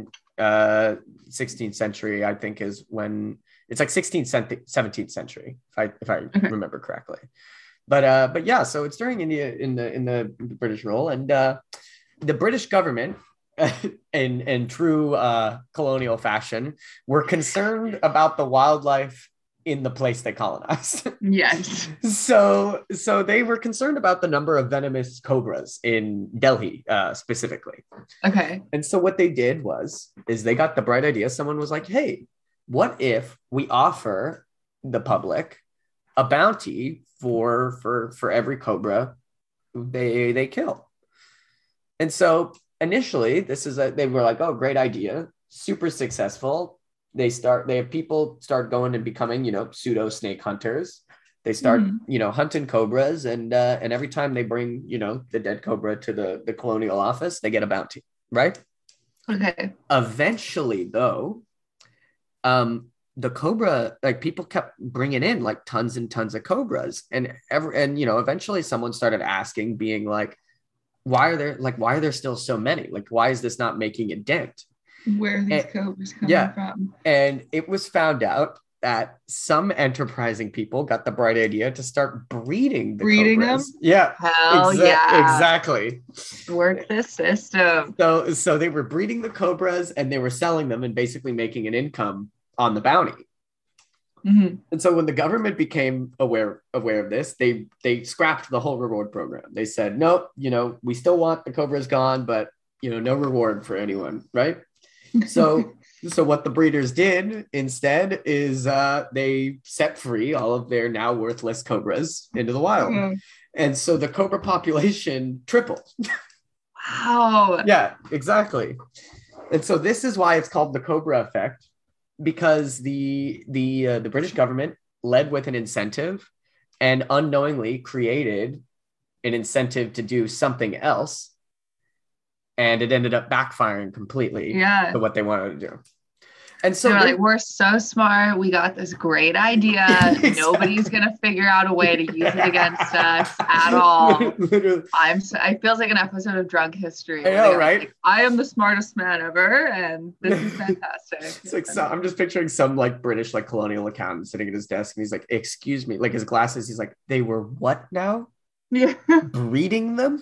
16th century, I think, is when it's like 16th, 17th century, if I Okay. remember correctly. But yeah, so it's during India in the British rule, and the British government, in true colonial fashion, were concerned about the wildlife in the place they colonized. Yes. So they were concerned about the number of venomous cobras in Delhi, specifically. Okay. And so what they did is they got the bright idea. Someone was like, "Hey, what if we offer the public a bounty for every cobra they kill?" And so initially, they were like, "Oh, great idea, super successful." They have people start going and becoming, pseudo snake hunters. They start, Mhm. hunting cobras, and every time they bring, the dead cobra to the colonial office, they get a bounty, right? Okay. Eventually, though, the cobra, like, people kept bringing in like tons and tons of cobras, and eventually someone started asking, being like, why are there still so many? Like, why is this not making a dent? Where are these And, cobras coming yeah, from? and it was found out that some enterprising people got the bright idea to start breeding the Breeding them? cobras. Yeah, Hell yeah. exactly. Work the system. So they were breeding the cobras, and they were selling them and basically making an income on the bounty. Mhm. And so when the government became aware of this, they scrapped the whole reward program. They said, "Nope, we still want the cobras gone, but no reward for anyone," right? So what the breeders did instead is they set free all of their now worthless cobras into the wild. Mhm. And so the cobra population tripled. Wow. Yeah, exactly. And so this is why it's called the Cobra effect, because the British government led with an incentive and unknowingly created an incentive to do something else, and it ended up backfiring completely Yeah. to what they wanted to do. And They so were there like, we're so smart. We got this great idea. Nobody's exactly. gonna figure out a way to use it against us at all. Literally, I feels like an episode of Drunk History I where the know, guy's right? like, I am the smartest man ever, and this is fantastic. It's like, I'm just picturing some like British like colonial accountant sitting at his desk, and he's like, "Excuse me," like his glasses. He's like, "They were what now? Yeah. Breeding them?"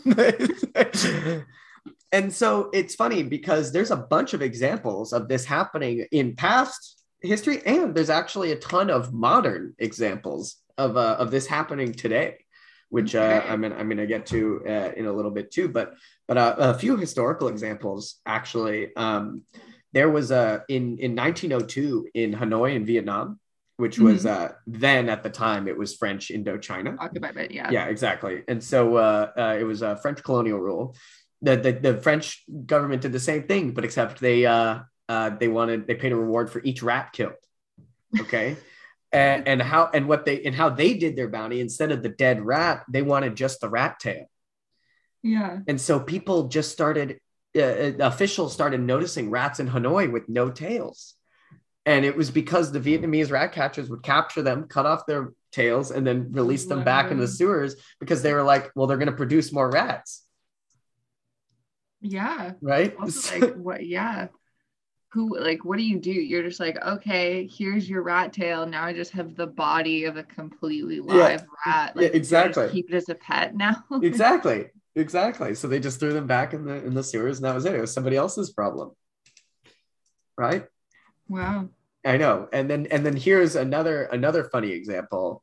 And so it's funny because there's a bunch of examples of this happening in past history, and there's actually a ton of modern examples of this happening today, which Okay. I'm gonna get to in a little bit too. But a few historical examples actually. There was in 1902 in Hanoi in Vietnam, which was Mhm. then at the time it was French Indochina. Occupied by, yeah. Yeah, exactly. And so it was a French colonial rule. The French government did the same thing, but except they paid a reward for each rat killed. Okay. How they did their bounty, instead of the dead rat, they wanted just the rat tail. Yeah. And so people just started officials started noticing rats in Hanoi with no tails. And it was because the Vietnamese rat catchers would capture them, cut off their tails, and then release them back in the sewers, because they were like, well, they're going to produce more rats. Yeah. Right. Also, like, what? Yeah. Who, like, what do you do? You're just like, okay, here's your rat tail. Now I just have the body of a completely Yeah. live rat. Yeah, Like, do I just exactly. keep it as a pet now? Exactly. Exactly. So they just threw them back in the sewers, and that was it. It was somebody else's problem. Right. Wow. I know. And then here's another funny example.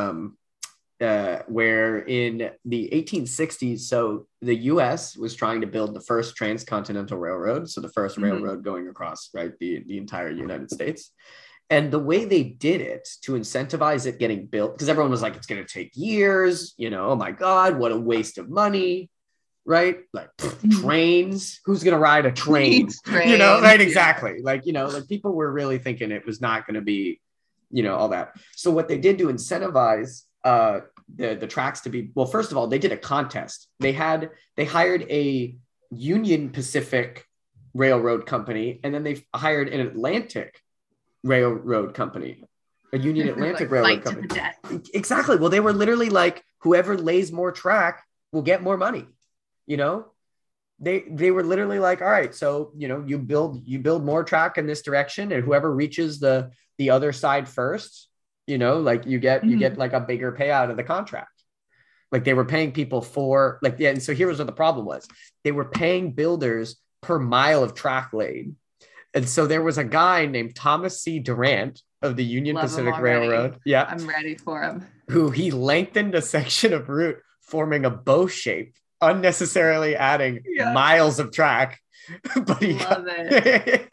Where in the 1860s, so the US was trying to build the first transcontinental railroad, so the first Mhm. railroad going across, right, the entire United States. And the way they did it to incentivize it getting built, because everyone was like, it's going to take years, oh my God, what a waste of money, right? Like, Mhm. trains, who's going to ride a train? Needs trains. Right? Yeah. Exactly. Like people were really thinking it was not going to be, all that. So what they did to incentivize the tracks to be, well, first of all, they did a contest. They hired a Union Pacific railroad company, and then they hired an Atlantic railroad company, a Union Atlantic Like, railroad fight to the company. death. Exactly. Well, they were literally like, whoever lays more track will get more money, you know? they were literally like, all right, so you build more track in this direction, and whoever reaches the other side first, like you get like a bigger payout of the contract. Like they were paying people for like, yeah. And so here was what the problem was. They were paying builders per mile of track laid. And so there was a guy named Thomas C. Durant of the Union Love him Pacific already. Railroad. Yeah. I'm ready for him. Who he lengthened a section of route, forming a bow shape, unnecessarily adding miles of track. But he Love it.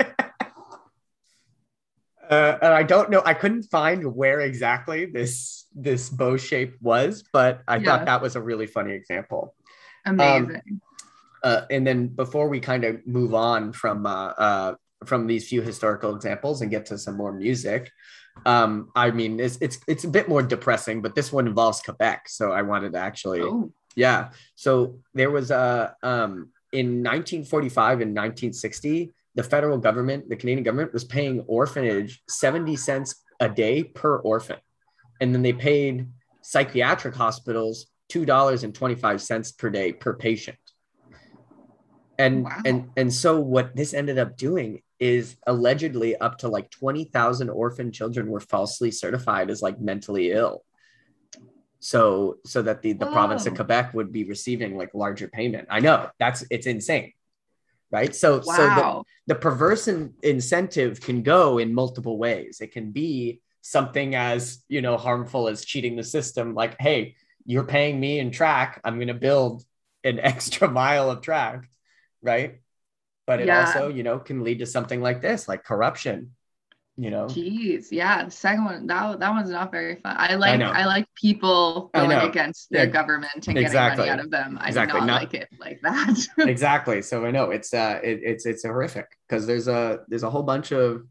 And I don't know, I couldn't find where exactly this bow shape was, but I thought that was a really funny example. Amazing. And then before we kind of move on from these few historical examples and get to some more music, I mean, it's a bit more depressing, but this one involves Quebec, so I wanted to actually, yeah. So there was in 1945 and 1960, the federal government, the Canadian government, was paying orphanage 70 cents a day per orphan, and then they paid psychiatric hospitals $2.25 per day per patient. And so what this ended up doing is allegedly up to like 20,000 orphan children were falsely certified as like mentally ill. So that the province of Quebec would be receiving like larger payment. I know it's insane. Right. So the perverse incentive can go in multiple ways. It can be something as, harmful as cheating the system. Like, hey, you're paying me in track, I'm going to build an extra mile of track. Right. But it also, can lead to something like this, like corruption, Jeez. Yeah. The second one, that one's not very fun. I like people going against the government and getting money out of them. I do not like it like that. Exactly. So I know it's horrific because there's a whole bunch of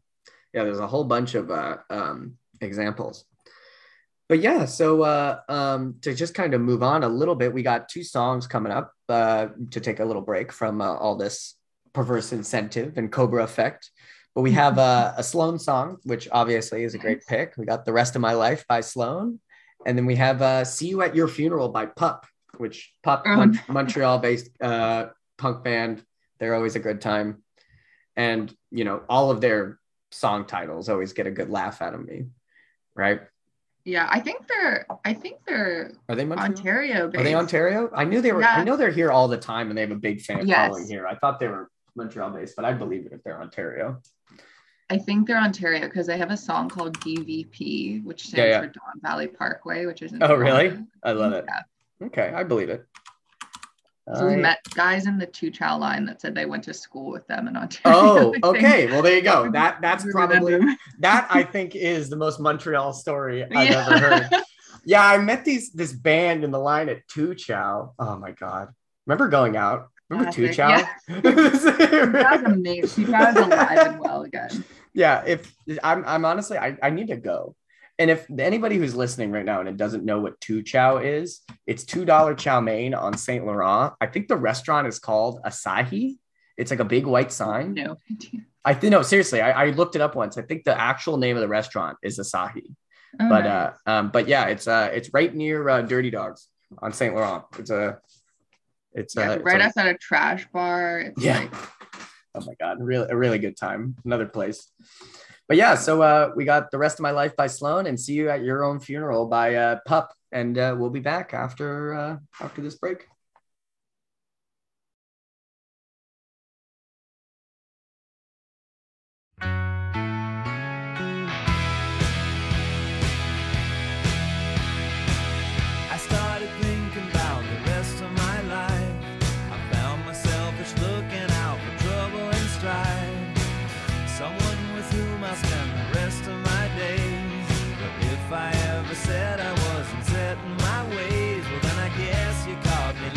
examples. But yeah, so to just kind of move on a little bit, we got two songs coming up to take a little break from all this perverse incentive and Cobra effect. But we have a Sloan song, which obviously is a great pick. We got The Rest of My Life by Sloan. And then we have See You at Your Funeral by Pup, which Montreal-based punk band. They're always a good time. And, all of their song titles always get a good laugh out of me. Right? Yeah, I think they're Are they Montreal? Ontario based. Are they Ontario? I knew they were. Yeah. I know they're here all the time and they have a big fan following here. I thought they were Montreal based, but I believe it if they're Ontario. I think they're Ontario because they have a song called DVP, which stands for Don Valley Parkway, which is in Toronto. Really? I love it. Yeah. Okay, I believe it. So we met guys in the Two Chow line that said they went to school with them in Ontario. Oh, okay. Well, there you go. That's probably that I think is the most Montreal story I've ever heard. Yeah, I met this band in the line at Two Chow. Oh my God. Remember going out? Remember Two Chow? Yeah. That was amazing. Two Chow is alive and well again. Yeah, if I'm honestly, I need to go. And if anybody who's listening right now and it doesn't know what Two Chow is, it's $2 chow mein on Saint Laurent. I think the restaurant is called Asahi. It's like a big white sign. No. No, seriously, I looked it up once. I think the actual name of the restaurant is Asahi. Oh, but yeah, it's right near Dirty Dogs on Saint Laurent. It's right outside a trash bar. Oh my God, a really good time. Another place. But yeah, so we got The Rest of My Life by Sloan and See You at Your Own Funeral by Pup. And we'll be back after this break. I started thinking about the rest of my life. I found myself just looking out for trouble and strife. Someone with whom I'll spend the rest of my days. But if I ever said I wasn't set in my ways, well then I guess you caught me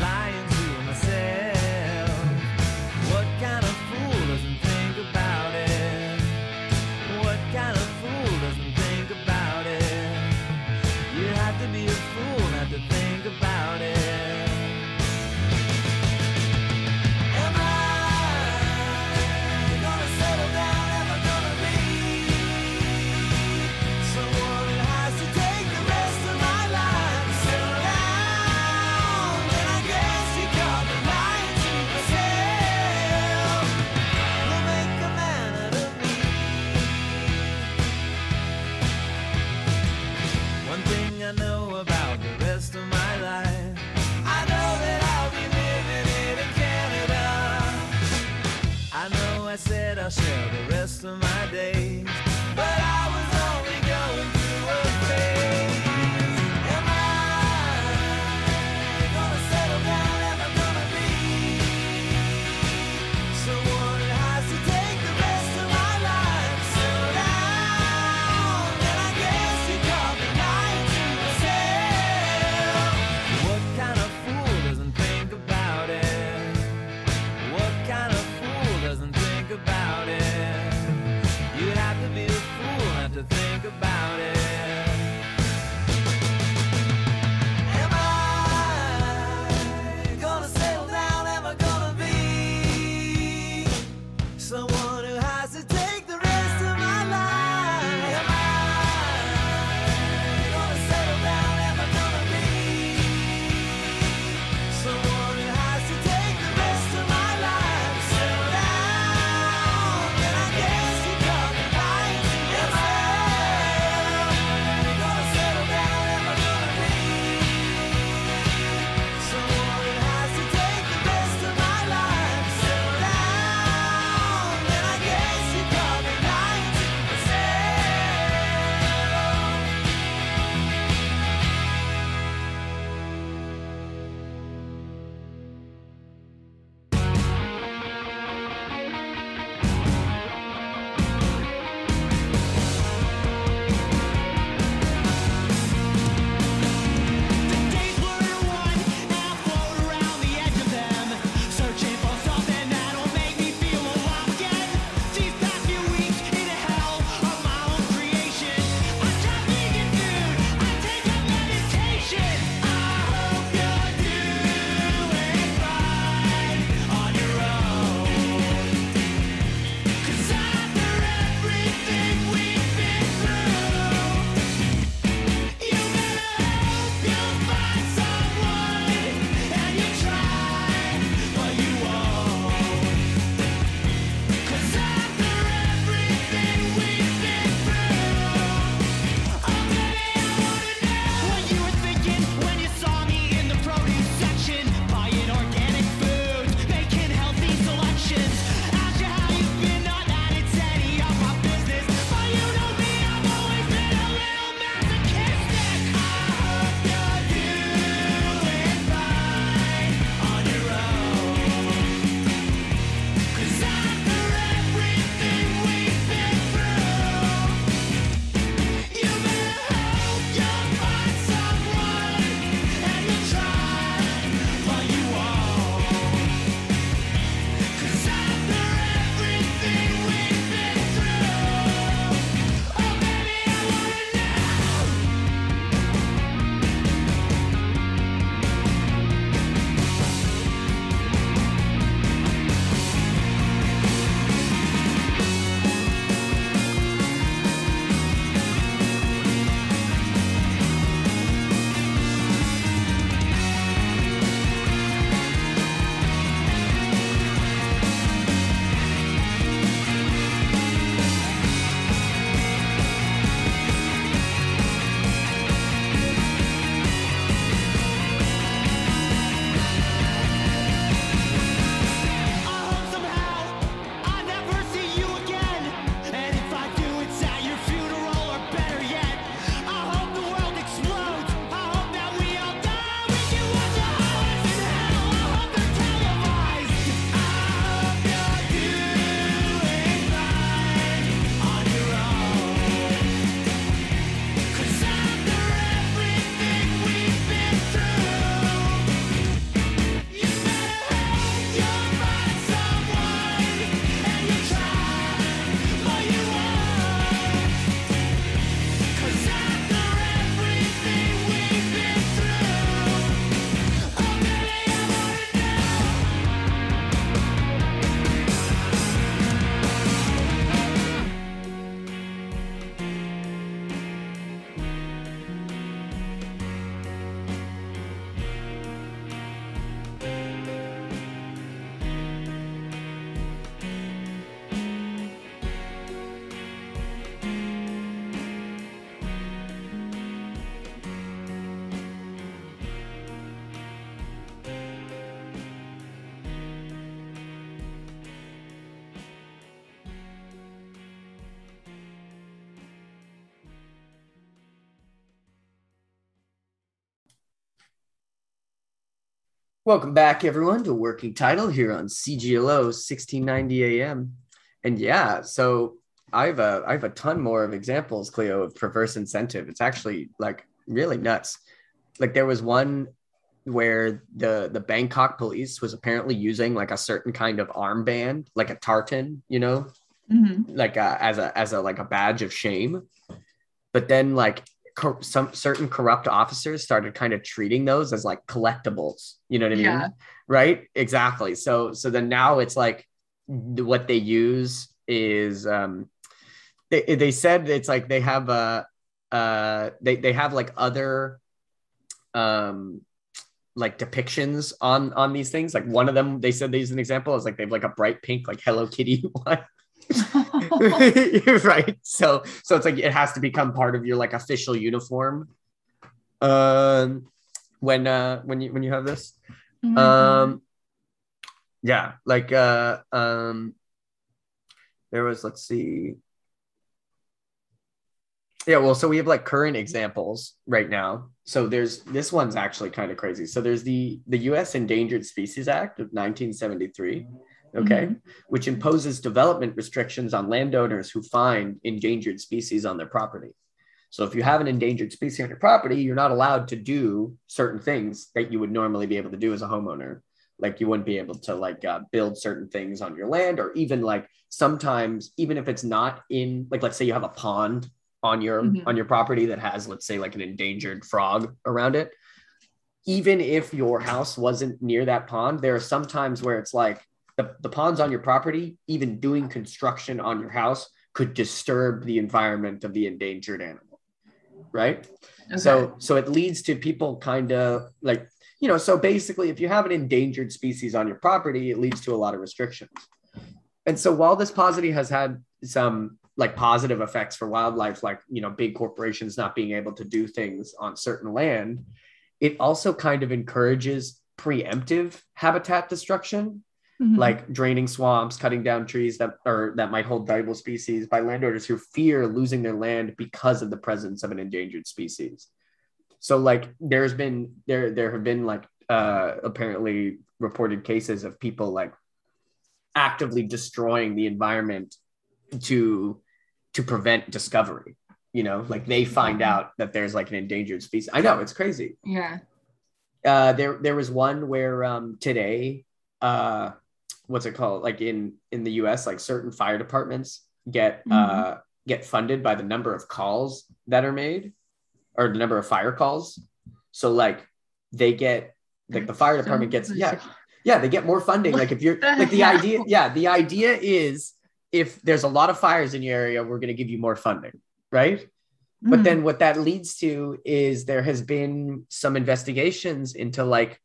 said I'll share the rest of my days, but I was only going through a phase. Am I gonna settle down? Am I gonna be someone who has to take the rest of my life? Settle down, and I guess you call me lying to myself. What kind of fool doesn't think about it? What kind of fool doesn't think about it? You have to be a fool not to think about it. Am I gonna settle down? Am I gonna be someone who has to take the rest of my life? Am I gonna settle down? Am I gonna be someone who has to take the rest of my life? Settle down, and I guess you call me lying to yourself. Welcome back, everyone, to Working Title here on CGLO 1690 AM. And yeah, so I have a ton more of examples, Cleo, of perverse incentive. It's actually like really nuts. Like there was one where the Bangkok police was apparently using like a certain kind of armband, like a tartan, like as a like a badge of shame. But then like some certain corrupt officers started kind of treating those as like collectibles, you know what I mean? Yeah. Right? Exactly. So then now it's like what they use is they said it's like they have they have like other like depictions on these things. Like one of them, they said they use an example is like they have like a bright pink like Hello Kitty one. Right. So it's like it has to become part of your like official uniform. When you have this. Yeah, like there was, let's see. Yeah, well, so we have like current examples right now. So this one's actually kind of crazy. So there's the US Endangered Species Act of 1973. Okay, which imposes development restrictions on landowners who find endangered species on their property. So if you have an endangered species on your property, you're not allowed to do certain things that you would normally be able to do as a homeowner. Like you wouldn't be able to like build certain things on your land, or even like sometimes, even if it's not in like, let's say you have a pond on your property that has, let's say, like an endangered frog around it. Even if your house wasn't near that pond, there are some times where it's like, the ponds on your property, even doing construction on your house could disturb the environment of the endangered animal, right? Okay. So it leads to people kind of like, so basically if you have an endangered species on your property, it leads to a lot of restrictions. And so while this policy has had some like positive effects for wildlife, like, big corporations not being able to do things on certain land, it also kind of encourages preemptive habitat destruction. Like draining swamps, cutting down trees that might hold valuable species by landowners who fear losing their land because of the presence of an endangered species. So like there have been like apparently reported cases of people like actively destroying the environment to prevent discovery. Like they find out that there's like an endangered species. I know, it's crazy. Yeah. There was one where today what's it called? Like in the US, like certain fire departments get funded by the number of calls that are made, or the number of fire calls. So like they get, like the fire department gets, they get more funding. Like if you're like the idea is if there's a lot of fires in your area, we're going to give you more funding. Right. But then what that leads to is there has been some investigations into like,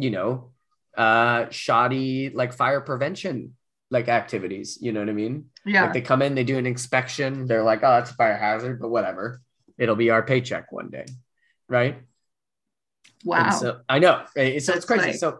shoddy like fire prevention like activities, you know what I mean? Yeah. Like they come in, they do an inspection, they're like, oh, it's a fire hazard, but whatever, it'll be our paycheck one day, right? Wow. And so I know, right? So it's crazy. Like... So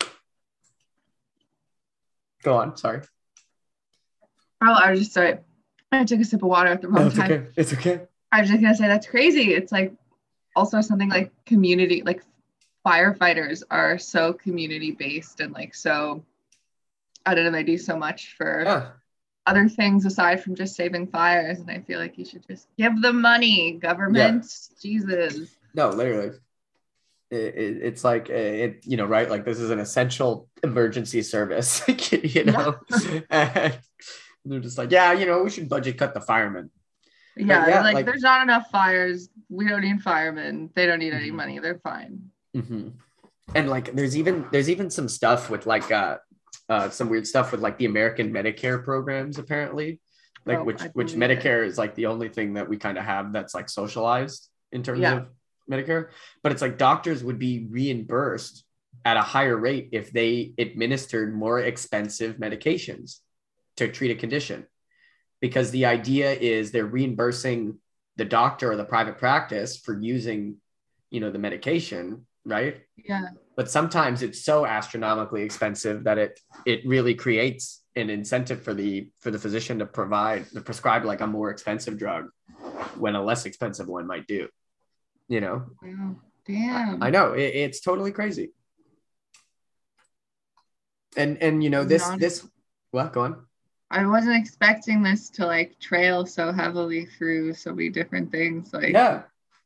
go on, sorry. Oh, I was just sorry, I took a sip of water at the wrong time. Okay. It's okay. I was just gonna say that's crazy. It's like also something like community, like firefighters are so community based and like, so I don't know, they do so much for other things aside from just saving fires. And I feel like you should just give them money, government. Jesus. No, literally. It's like, right? Like this is an essential emergency service, and they're just like, we should budget cut the firemen. Yeah, like there's not enough fires. We don't need firemen. They don't need any money. They're fine. And like there's even some stuff with like some weird stuff with like the American Medicare programs apparently, like which Medicare is like the only thing that we kind of have that's like socialized in terms of Medicare, but it's like doctors would be reimbursed at a higher rate if they administered more expensive medications to treat a condition, because the idea is they're reimbursing the doctor or the private practice for using the medication, right? Yeah. But sometimes it's so astronomically expensive that it really creates an incentive for the physician to prescribe like a more expensive drug when a less expensive one might do. Wow. Damn. I know it's totally crazy. And you know, this what, go on. I wasn't expecting this to like trail so heavily through so many different things. Like, yeah,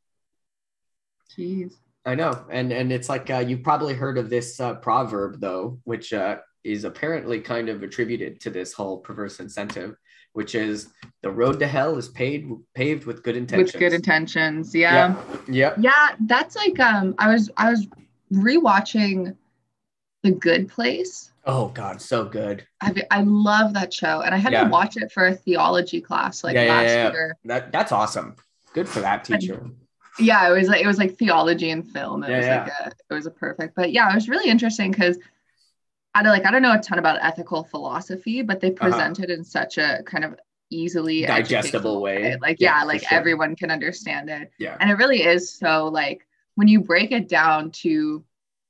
geez. I know. And it's like you've probably heard of this proverb though, which is apparently kind of attributed to this whole perverse incentive, which is the road to hell is paved with good intentions. With good intentions. Yeah. Yeah. Yeah. That's like I was rewatching The Good Place. Oh God, so good. I love that show, and I had to watch it for a theology class last year. That's awesome. Good for that teacher. Yeah, it was like theology and film. It was a perfect. But yeah, it was really interesting because I don't know a ton about ethical philosophy, but they present it in such a kind of easily digestible way. Like everyone can understand it. Yeah, and it really is. So like when you break it down to,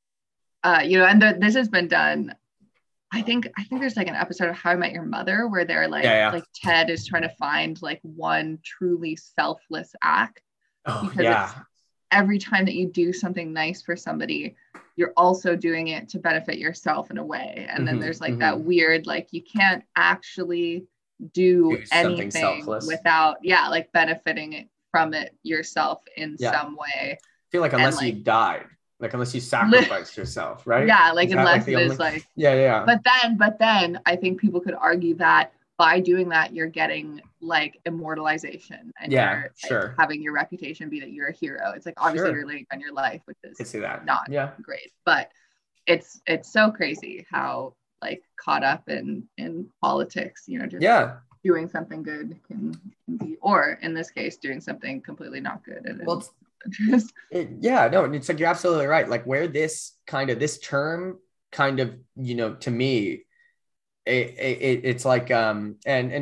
this has been done. I think there's like an episode of How I Met Your Mother where they're like, like Ted is trying to find like one truly selfless act. Because every time that you do something nice for somebody, you're also doing it to benefit yourself in a way. And then there's like that weird, like you can't actually do anything without, like benefiting from it yourself in some way. I feel like unless you died. Like unless you sacrifice yourself, right? Yeah, like unless it is like But then I think people could argue that by doing that you're getting like immortalization and you're like, having your reputation be that you're a hero. It's like obviously you're laying down your life, which is not great. But it's so crazy how like caught up in politics, just doing something good can be, or in this case, doing something completely not good. And it's like you're absolutely right. Like where this term kind of, to me, it's like and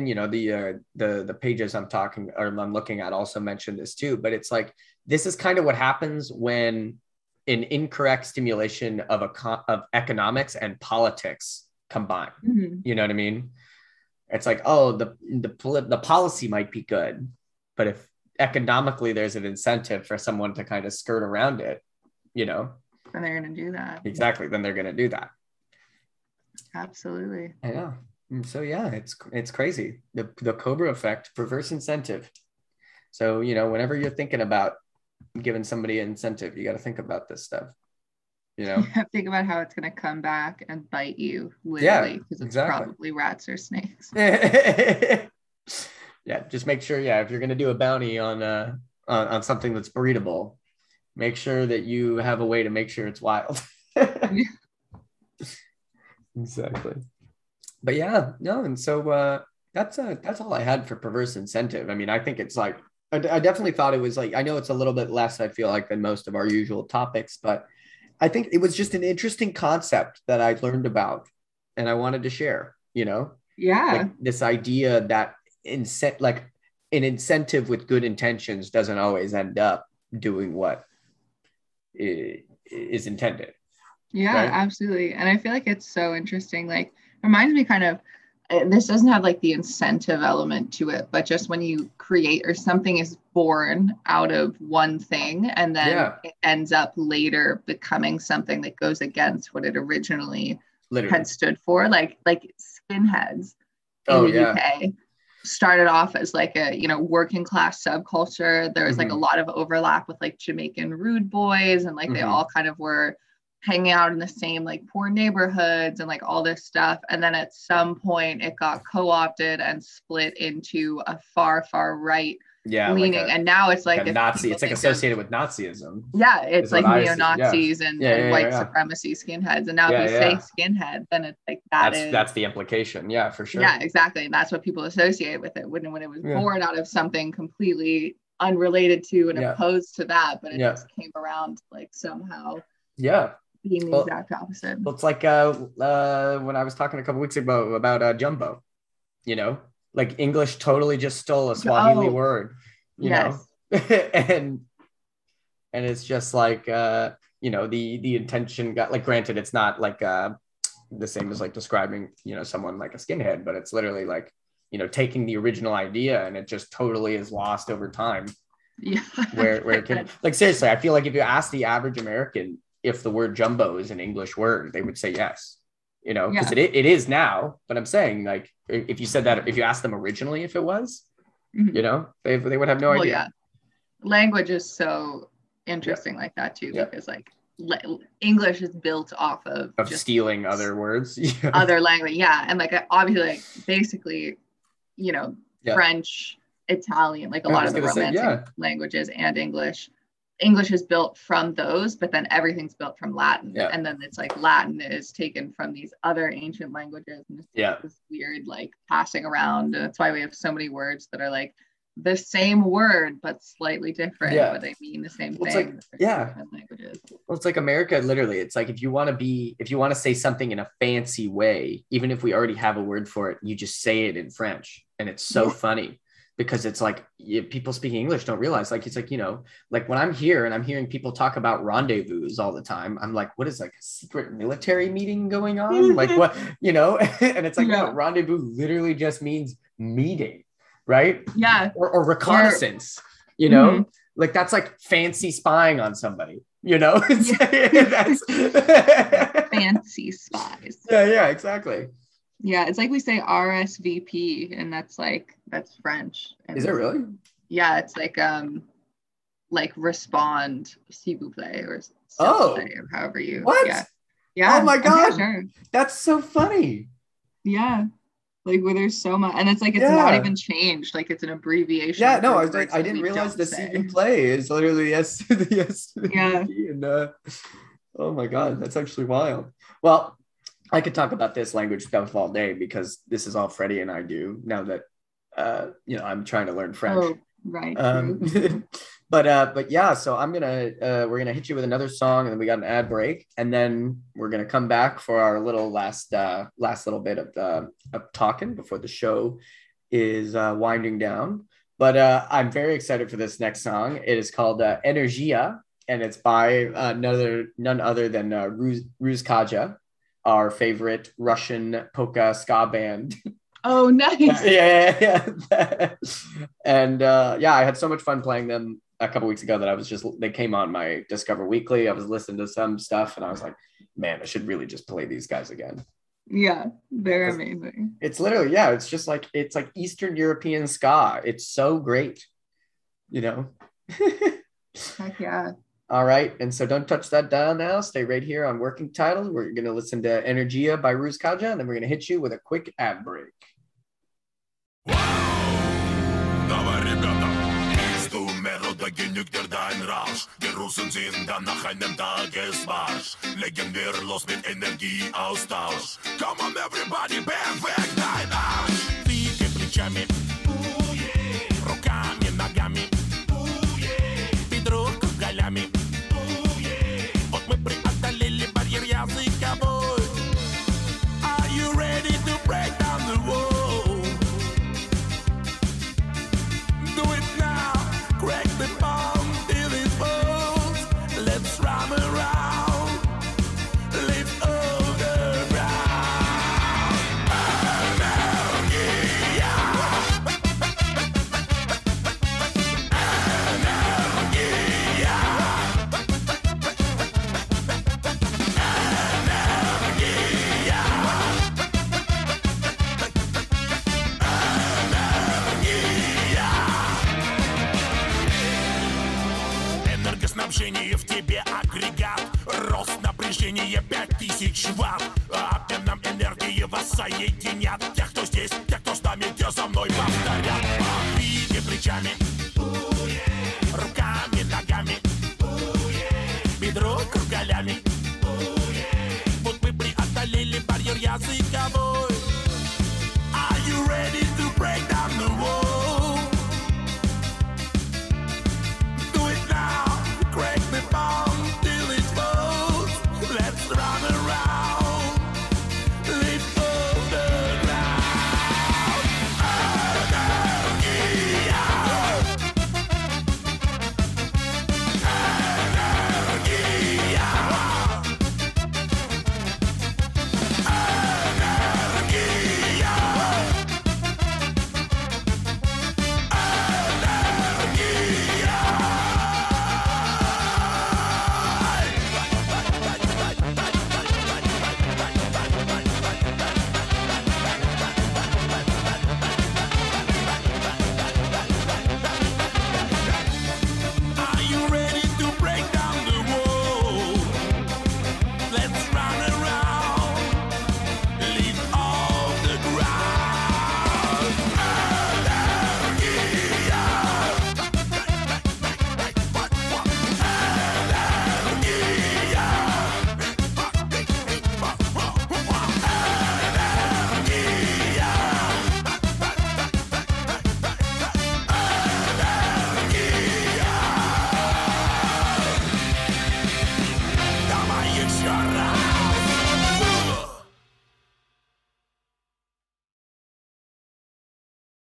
the pages I'm looking at also mention this too, but it's like this is kind of what happens when an incorrect stimulation of economics and politics combine. You know what I mean? It's like, oh, the policy might be good, but if economically there's an incentive for someone to kind of skirt around it, then they're going to do that. Exactly. Then they're going to do that. Absolutely. I know. So it's crazy. The Cobra effect, perverse incentive. So, whenever you're thinking about giving somebody an incentive, you got to think about this stuff. Think about how it's going to come back and bite you, literally, because it's probably rats or snakes. Just make sure, if you're going to do a bounty on something that's breedable, make sure that you have a way to make sure it's wild. Exactly. But and so that's all I had for perverse incentive. I mean, I think it's like, I definitely thought it was like, I know it's a little bit less, I feel like, than most of our usual topics, but I think it was just an interesting concept that I learned about and I wanted to share, like this idea that an incentive with good intentions doesn't always end up doing what is intended. Right? Absolutely. And I feel like it's so interesting. Like, reminds me kind of, this doesn't have like the incentive element to it, but just when you create or something is born out of one thing and then it ends up later becoming something that goes against what it originally had stood for, like skinheads in the UK started off as like a working class subculture. There was like a lot of overlap with like Jamaican rude boys, and like they all kind of were hanging out in the same like poor neighborhoods and like all this stuff. And then at some point it got co-opted and split into a far right leaning, like and now it's like a Nazi. It's like associated with Nazism. Yeah, it's like neo-Nazis and white supremacy skinheads. And now if you say skinhead, then it's like that's the implication. Yeah, for sure. Yeah, exactly. And that's what people associate with it when it was born out of something completely unrelated to and opposed to that, but it just came around like somehow. Yeah. Being the exact opposite. Well, it's like when I was talking a couple weeks ago about Jumbo, like English totally just stole a Swahili word, you know, and it's just like the intention got, like, granted, it's not like the same as like describing someone like a skinhead, but it's literally like taking the original idea and it just totally is lost over time. Yeah, where it can, like, seriously, I feel like if you ask the average American if the word jumbo is an English word, they would say yes. you know, because it is now. But I'm saying, like, if you said that, if you asked them originally if it was, you know, they would have no idea. Yeah, language is so interesting like that too, because like English is built off of just stealing other words, other language, and like obviously, like basically, you know, French, Italian, like a lot of the Romantic languages, and English is built from those, but then everything's built from Latin, and then it's like Latin is taken from these other ancient languages, and it's this weird like passing around, and that's why we have so many words that are like the same word but slightly different, but they mean the same thing. Languages. Well, it's like America, literally. It's like if you want to say something in a fancy way, even if we already have a word for it, you just say it in French, and it's so funny. Because it's like people speaking English don't realize, like, it's like, you know, like when I'm here and I'm hearing people talk about rendezvous all the time, I'm like, what is like a secret military meeting going on? Like what, you know? And it's like, no, rendezvous literally just means meeting, right? Yeah. Or reconnaissance, you know, like that's like fancy spying on somebody, you know? That's fancy spies. Yeah, exactly. Yeah, it's like we say RSVP, and that's French. And is it really? Yeah, it's like respond, s'il vous plaît, or or however you. What? Yeah. Oh my God, sure. That's so funny. Yeah, like where there's so much, and it's like it's not even changed. Like it's an abbreviation. Yeah, no, I didn't realize the s'il vous plaît is literally yes. Yeah. And oh my God, that's actually wild. Well, I could talk about this language stuff all day because this is all Freddie and I do now that, you know, I'm trying to learn French. Oh, right. But yeah, so we're going to hit you with another song, and then we got an ad break, and then we're going to come back for our little last little bit of talking before the show is winding down. But I'm very excited for this next song. It is called Energia, and it's by none other than Ruskaja, our favorite Russian polka ska band. Oh, nice. Yeah. And I had so much fun playing them a couple weeks ago that they came on my Discover Weekly. I was listening to some stuff and I was like, man, I should really just play these guys again. Yeah, they're amazing. It's literally, it's like Eastern European ska. It's so great, you know? Heck yeah. All right, and so don't touch that dial now. Stay right here on Working Title. We're going to listen to Energia by Ruskaja, and then we're going to hit you with a quick ad break. Давай, ребята, du Melodie genügt dein Rausch. Die Russen sind dann nach einem Tagesmarsch. Legen wir los mit Energieaustausch. Come on everybody, beweg dein Arsch. Двигай плечами, руками, ногами, бедро кругалями. Вот мы преодолели барьер языковой. Are you ready to break down the wall? Do it now, crack the bomb till it falls. Let's run around, lift all the ground. Energia. Энергоснабжение в тебе агрегат. Рост напряжения 5000 ватт. Обменом энергии вас соединят. Тех, кто здесь, тех, кто с нами, те за мной повторят. Двигай плечами, руками, ногами, бедро кругалями. Вот мы преодолели барьер языковой.